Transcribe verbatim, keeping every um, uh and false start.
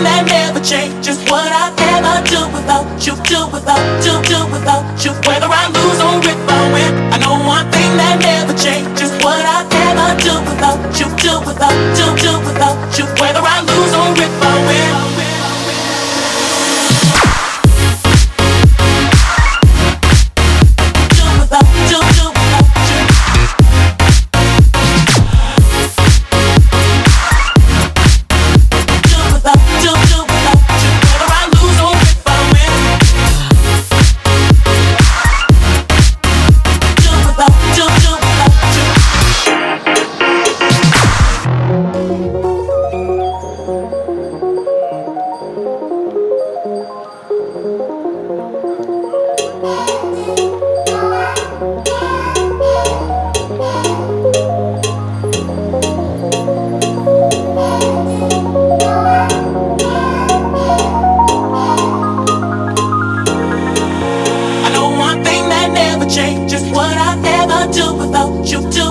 thing that never changes. What I ever do without you, do without, do, do without you. Whether I lose or if I win, I know one thing that never changes. What I ever do without you, do without, do, do without you. Whether I lose or if I win. Changes what I ever do without you. Do